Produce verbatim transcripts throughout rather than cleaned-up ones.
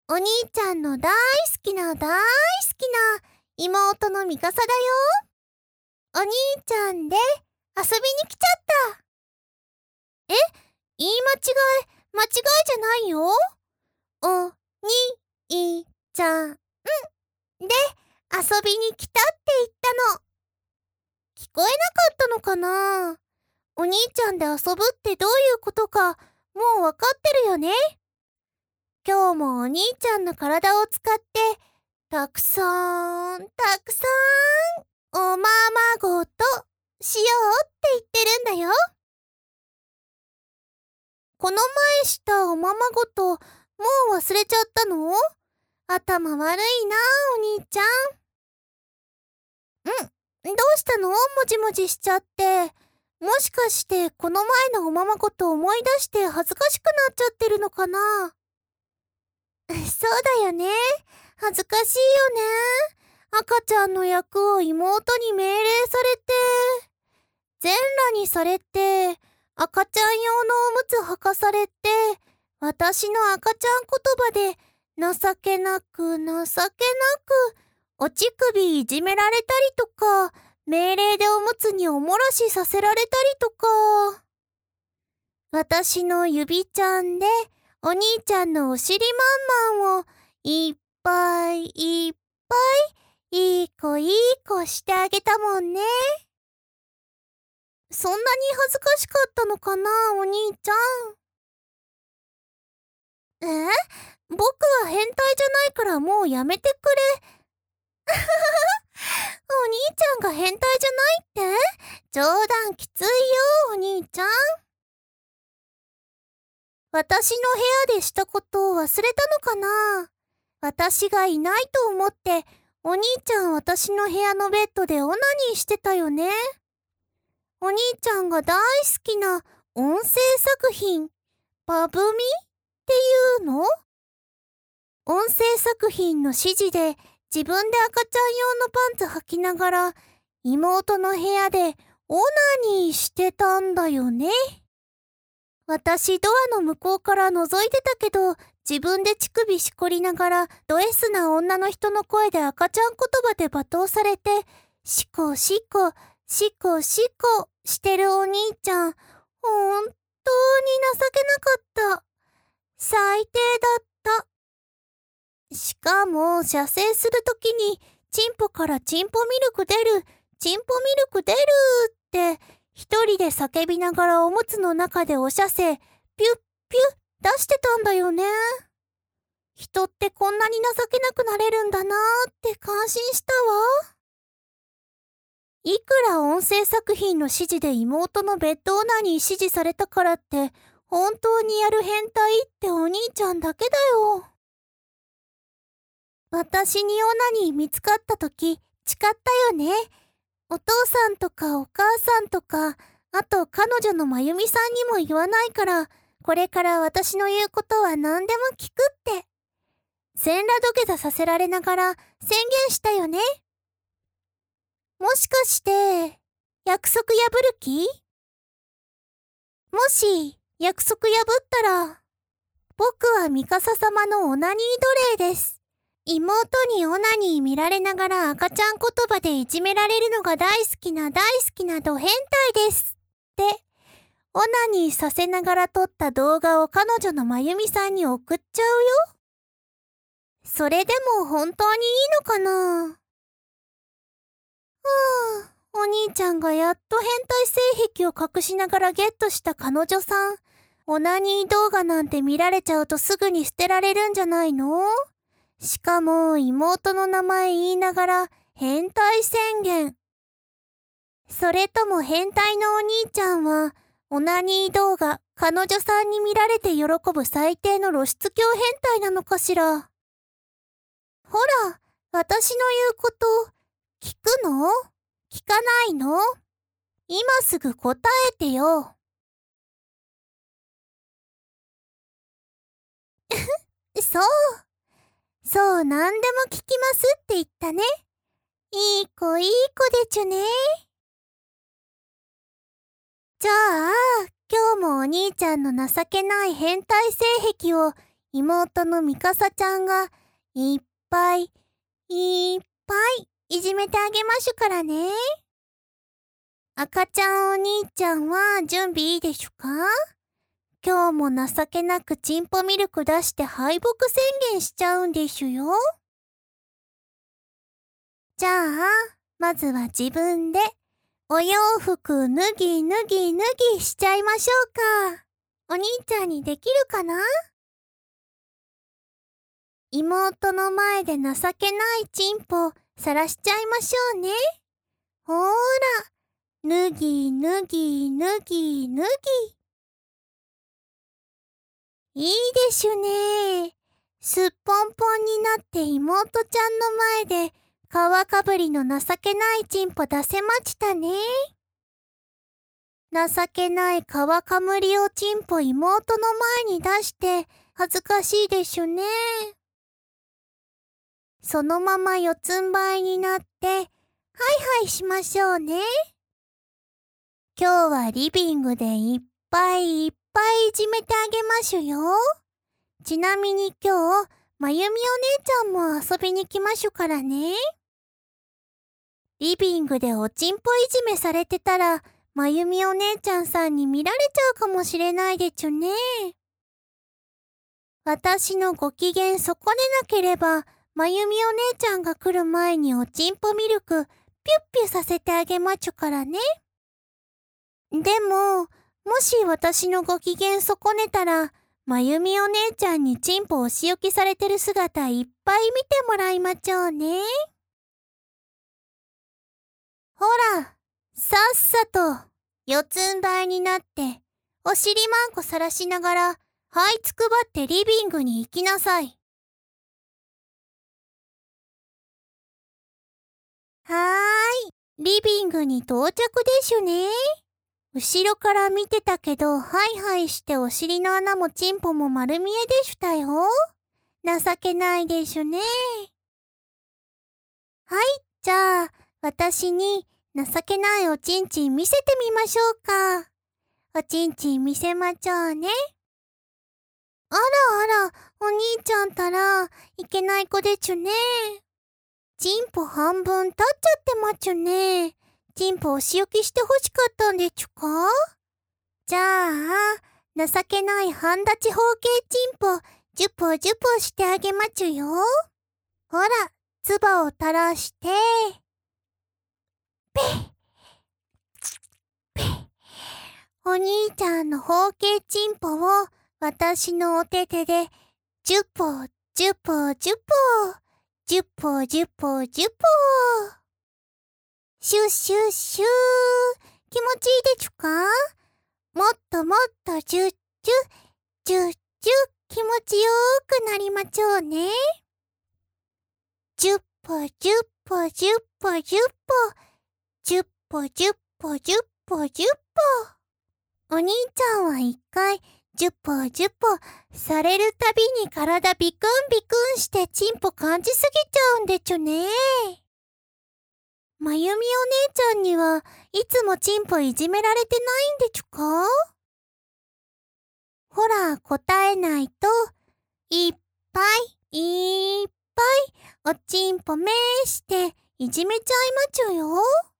お兄ちゃんの大好きな大好きな妹のミカサだよ。お兄ちゃんで遊びに来ちゃった。え、言い間違い、間違いじゃないよ。お兄ちゃんで遊びに来たって言ったの。聞こえなかったのかな？お兄ちゃんで遊ぶってどういうことかもうわかってるよね。今日もお兄ちゃんの体を使ってたくさんたくさんおままごとしようって言ってるんだよ。この前したおままごともう忘れちゃったの？頭悪いなお兄ちゃん。うん、どうしたの？もじもじしちゃって。もしかしてこの前のおままごと思い出して恥ずかしくなっちゃってるのかな？そうだよね。恥ずかしいよね。赤ちゃんの役を妹に命令されて、全裸にされて、赤ちゃん用のおむつ履かされて、私の赤ちゃん言葉で情けなく情けなく、お乳首いじめられたりとか、命令でおむつにおもらしさせられたりとか。私の指ちゃんで、お兄ちゃんのお尻まんまんをいっぱいいっぱいいい子いい子してあげたもんね。そんなに恥ずかしかったのかな、お兄ちゃん。え？僕は変態じゃないからもうやめてくれ。お兄ちゃんが変態じゃないって？冗談きついよ、お兄ちゃん。私の部屋でしたことを忘れたのかな？私がいないと思って、お兄ちゃん私の部屋のベッドでオナニーしてたよね。お兄ちゃんが大好きな音声作品、バブミっていうの？音声作品の指示で自分で赤ちゃん用のパンツ履きながら妹の部屋でオナニーしてたんだよね。私ドアの向こうから覗いてたけど、自分で乳首しこりながらド S な女の人の声で赤ちゃん言葉で罵倒されて、しこしこしこしこしてるお兄ちゃん、本当に情けなかった。最低だった。しかも射精するときにチンポからチンポミルク出る、チンポミルク出るって一人で叫びながらおむつの中でお射精、ピュッピュッ出してたんだよね。人ってこんなに情けなくなれるんだなーって感心したわ。いくら音声作品の指示で妹のベッドオナに指示されたからって、本当にやる変態ってお兄ちゃんだけだよ。私にオナニー見つかったとき、誓ったよね。お父さんとかお母さんとか、あと彼女のまゆみさんにも言わないから、これから私の言うことは何でも聞くって。全裸土下座させられながら宣言したよね。もしかして、約束破る気？もし、約束破ったら、僕はミカサ様のオナニー奴隷です。妹にオナニー見られながら赤ちゃん言葉でいじめられるのが大好きな大好きなド変態です。って、オナニーさせながら撮った動画を彼女のまゆみさんに送っちゃうよ。それでも本当にいいのかな？はぁ、お兄ちゃんがやっと変態性癖を隠しながらゲットした彼女さん。オナニー動画なんて見られちゃうとすぐに捨てられるんじゃないの？しかも妹の名前言いながら変態宣言。それとも変態のお兄ちゃんはオナニー動画彼女さんに見られて喜ぶ最低の露出狂変態なのかしら。ほら、私の言うこと聞くの？聞かないの？今すぐ答えてよ。そう。そう、何でも聞きますって言ったね。いい子いい子でちゅね。じゃあ、今日もお兄ちゃんの情けない変態性癖を妹のミカサちゃんがいっぱいいっぱいいじめてあげましゅからね。赤ちゃんお兄ちゃんは準備いいでしゅか？今日も情けなくチンポミルク出して敗北宣言しちゃうんでしゅよ。じゃあ、まずは自分でお洋服脱ぎ脱ぎ脱ぎしちゃいましょうか。お兄ちゃんにできるかな？妹の前で情けないチンポ晒しちゃいましょうね。ほーら、脱ぎ脱ぎ脱ぎ脱ぎ。いいでしゅね。すっぽんぽんになって妹ちゃんの前で皮かぶりの情けないチンポ出せましたね。情けない皮かむりおチンポ妹の前に出して恥ずかしいでしゅね。そのまま四つん這いになって、はいはいしましょうね。今日はリビングでいっぱいいっぱいいじめてあげましゅよ。ちなみに今日、まゆみお姉ちゃんも遊びに来ましゅからね。リビングでおちんぽいじめされてたら、まゆみお姉ちゃんさんに見られちゃうかもしれないでちゅね。私のご機嫌損ねなければ、まゆみお姉ちゃんが来る前におちんぽミルクピュッピュさせてあげまちゅからね。でも、もし私のご機嫌損ねたら、まゆみお姉ちゃんにチンポお仕置きされてる姿いっぱい見てもらいまちょうね。ほら、さっさと四つん這いになってお尻マンコさらしながら這いつくばってリビングに行きなさい。はーい、リビングに到着でしゅね。後ろから見てたけど、ハイハイしてお尻の穴もチンポも丸見えでしゅたよ。情けないでしゅね。はい、じゃあ、私に情けないおちんちん見せてみましょうか。おちんちん見せまちょうね。あらあら、お兄ちゃんたら、いけない子でちゅね。チンポ半分立っちゃってまちゅね。チンポお仕置きしてほしかったんでちゅか？じゃあ、情けない半立ち方形チンポ、ジュポジュポしてあげまちゅよ。ほら、唾を垂らして、ペッ、ペッ。お兄ちゃんの方形チンポを私のお手手で、ジュポ、ジュポ、ジュポ、ジュポ、ジュポ、ジュポ。シュッシュッシュー。気持ちいいでちゅか？もっともっとジュッジュッ、ジュッジュッ、気持ちよーくなりまちょうね。ジュッポジュッポジュッポジュッポ、ジュッポジュッポジュッポジュッポ。お兄ちゃんは一回、ジュッポジュッポされるたびに体ビクンビクンしてチンポ感じすぎちゃうんでちゅね。まゆみお姉ちゃんにはいつもチンポいじめられてないんでちゅか？ほら、答えないと、いっぱいいっぱいおちんぽめーしていじめちゃいまちゅよ。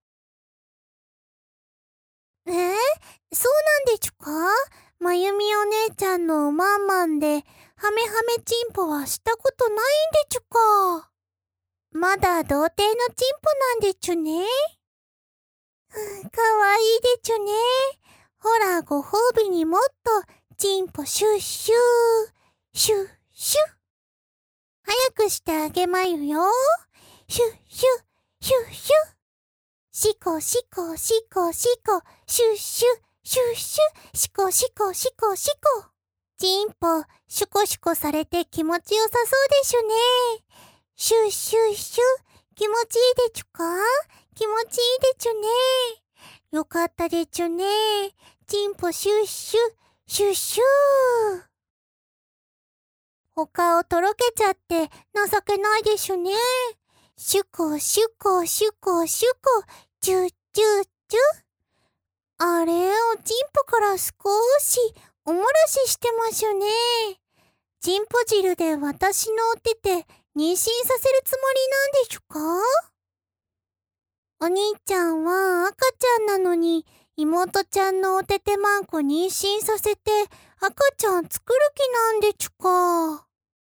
えー、そうなんでちゅか？まゆみお姉ちゃんのおまんまんで、ハメハメチンポはしたことないんでちゅか？まだ童貞のチンポなんでちゅね。かわいいでちゅね。ほら、ご褒美にもっとチンポシュッシュー、シュッシュ。早くしてあげまゆよ。シュッシュ、シュッシュ。シコシコシコシコ、シュッシュ、シュッシュ、シコシコシコシコ。チンポ、シュコシュコされて気持ちよさそうでしゅね。シュッシュッシュ、気持ちいいでちゅか？気持ちいいでちゅね。よかったでちゅね。チンポシュッシュ、シュッシュー。お顔とろけちゃって情けないでしゅね。シュコシュコシュコシュコ、チュッチュッチュ。あれ、おちんぽから少しおもらししてましゅね。 チンポ汁で私のお手で妊娠させるつもりなんでしゅか？お兄ちゃんは赤ちゃんなのに妹ちゃんのおててまんこ妊娠させて赤ちゃん作る気なんでちゅか。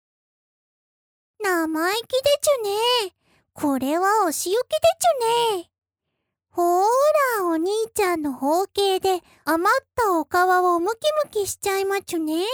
生意気でちゅね。これはお仕置きでちゅね。ほーら、お兄ちゃんの包茎で余ったお皮をムキムキしちゃいまちゅね。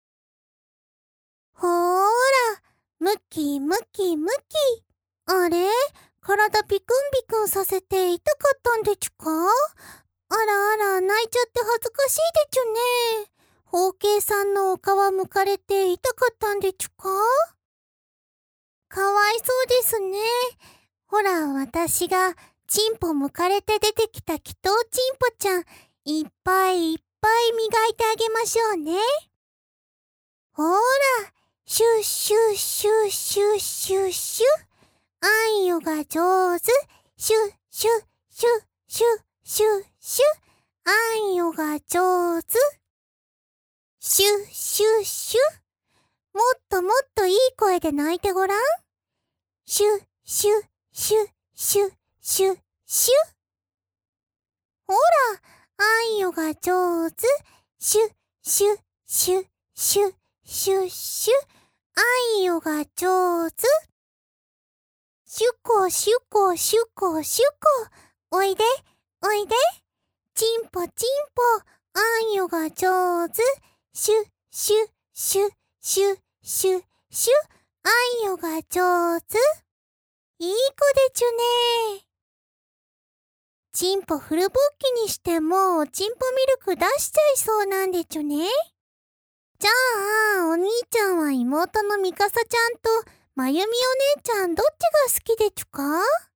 ほーら、ムキムキムキ。あれ？体ピクンピクンさせて痛かったんでちゅか？あらあら、泣いちゃって恥ずかしいでちゅね。包茎さんのお皮むかれて痛かったんでちゅか？かわいそうですね。ほら、私がチンポむかれて出てきた祈祷チンポちゃん、いっぱいいっぱい磨いてあげましょうね。ほーら、シュッシュッシュッシュッシュッシュッ。あんよが上手。シュッシュッシュッシュッシュッシュッ。あんよが上手。シュッシュッシュッ。もっともっといい声で泣いてごらん。シュッシュッシュッシュッシュッシュッ。ほら、あんよが上手。シュッシュッシュッシュッシュッシュッ。あんよが上手。シュコシュコシュコシュコ。おいで、おいで。チンポチンポ。あんよが上手。シュッシュッシュッシュッシュッシュッ。あんよが上手。いい子でちゅね。チンポフルボッキにしてもチンポミルク出しちゃいそうなんでちゅね。じゃあ、お兄ちゃんは妹のミカサちゃんとまゆみお姉ちゃんどっちが好きでちゅか？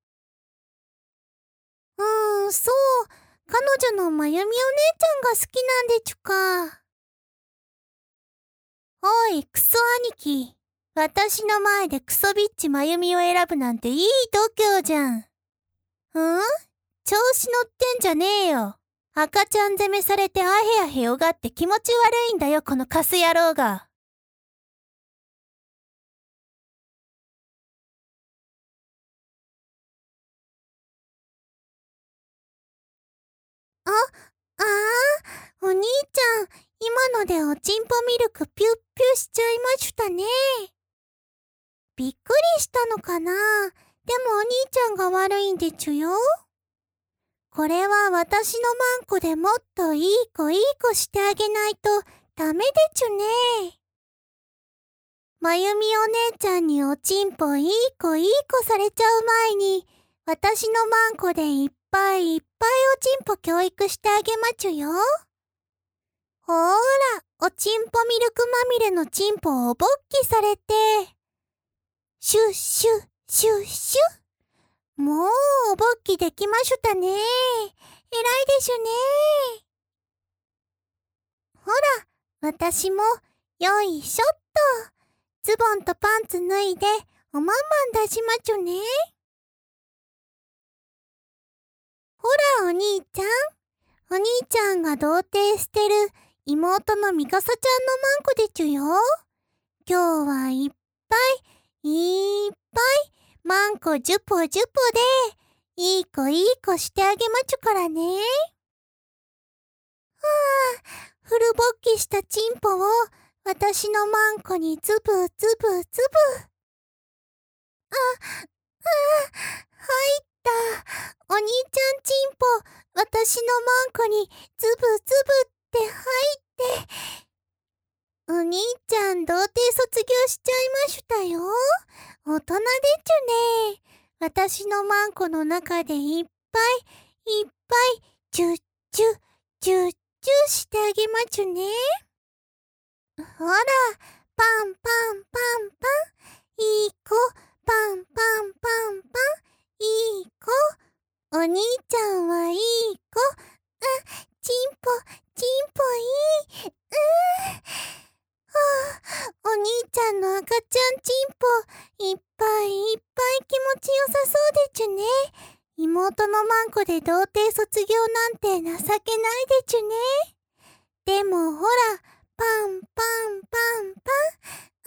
うーん、そう。彼女のまゆみお姉ちゃんが好きなんでちゅか。おい、クソ兄貴。私の前でクソビッチまゆみを選ぶなんていい度胸じゃん。ん？調子乗ってんじゃねえよ。赤ちゃん攻めされてアヘアヘよがって気持ち悪いんだよ、このカス野郎が。あ、ああ、お兄ちゃん、今のでおちんぽミルクピュッピュしちゃいましたね。びっくりしたのかな？でもお兄ちゃんが悪いんでちゅよ。これは私のマンコでもっといい子いい子してあげないとダメでちゅね。まゆみお姉ちゃんにおちんぽいい子いい子されちゃう前に、私のマンコでいっぱいいっぱいおちんぽ教育してあげまちゅよ。ほーら、おちんぽミルクまみれのちんぽをぼっきされて、シュッシュッシュッシュッ。もうおぼっきできましゅたね。えらいでしゅね。ほら、私もよいしょっと。ズボンとパンツ脱いでおまんまん出しまちゅね。ほらお兄ちゃん。お兄ちゃんが童貞捨てる妹のミカサちゃんのマンコでちゅよ。今日はいっぱいいっぱいマンコジュポジュポでいい子いい子してあげまちゅからね。はあ、フルボッキしたチンポを私のマンコにズブズブズブ。あ、あ、入った。お兄ちゃんチンポ、私のマンコにズブズブって入って。お兄ちゃん童貞卒業しちゃいましたよ。大人でちゅね。私のマンコの中でいっぱいいっぱいチュッチュッチュッチュしてあげまちゅね。ほら、パンパンパンパン。いい子、パンパンパンパン。いい子。お兄ちゃんはいい子。あ、チンポ、チンポいい。うーん。はあ、お兄ちゃんの赤ちゃんチンポ、いっぱいいっぱい気持ちよさそうでちゅね。妹のマンコで童貞卒業なんて情けないでちゅね。でもほら、パンパンパンパン。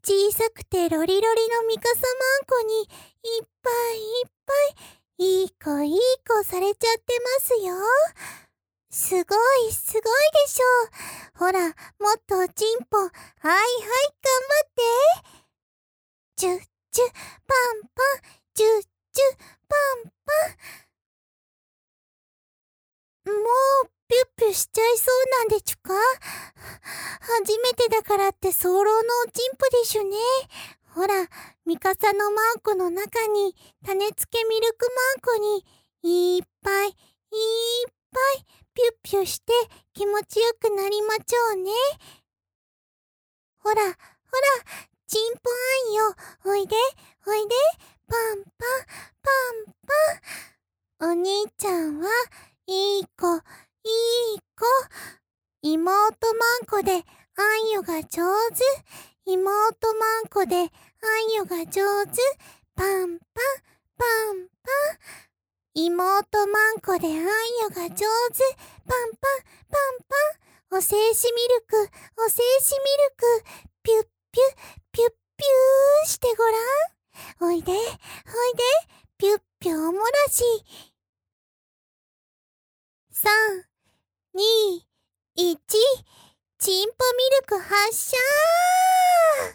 小さくてロリロリのミカサマンコにいっぱいいっぱいいい子いい子されちゃってますよ。すごいすごいでしょ。ほら、もっとおちんぽ。はいはい、頑張って。チュッチュパンパン、チュッチュパンパン。もうピュッピュしちゃいそうなんでちゅか。初めてだからって早漏のおちんぽでしゅね。ほら、ミカサのマンコの中に種付けミルクマンコにいっぱいいっぱいピュッピュして気持ちよくなりまちょうね。ほらほら、チンポあんよ、おいでおいで、パンパンパンパン。お兄ちゃんはいい子いい子。妹マンコであんよが上手。妹マンコであんよが上手。パンパンパンパン。妹マンコであんよが上手。パンパンパンパン。おせいしミルクおせいしミルク。ピュッピュッピュッピューしてごらん。おいでおいで、ピュッピュおもらし。さん、に、いち、チンポミルク発射ー。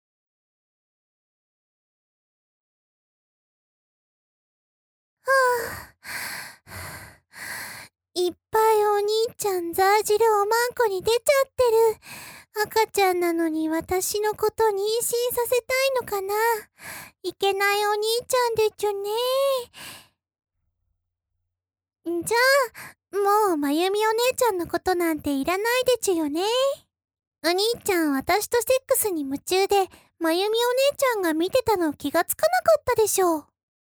はぁ、いっぱいお兄ちゃんザージルおまんこに出ちゃってる。赤ちゃんなのに私のこと妊娠させたいのかな。いけないお兄ちゃんでちゅね。じゃあ、もうまゆみお姉ちゃんのことなんていらないでちゅよね。お兄ちゃん私とセックスに夢中で、まゆみお姉ちゃんが見てたの気がつかなかったでしょう。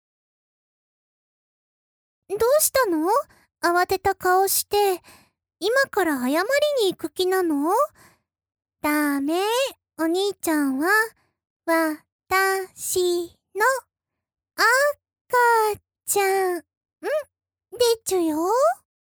どうしたの？慌てた顔して。今から謝りに行く気なの？ダメ。お兄ちゃんは、私の赤ちゃん。んでちゅよ。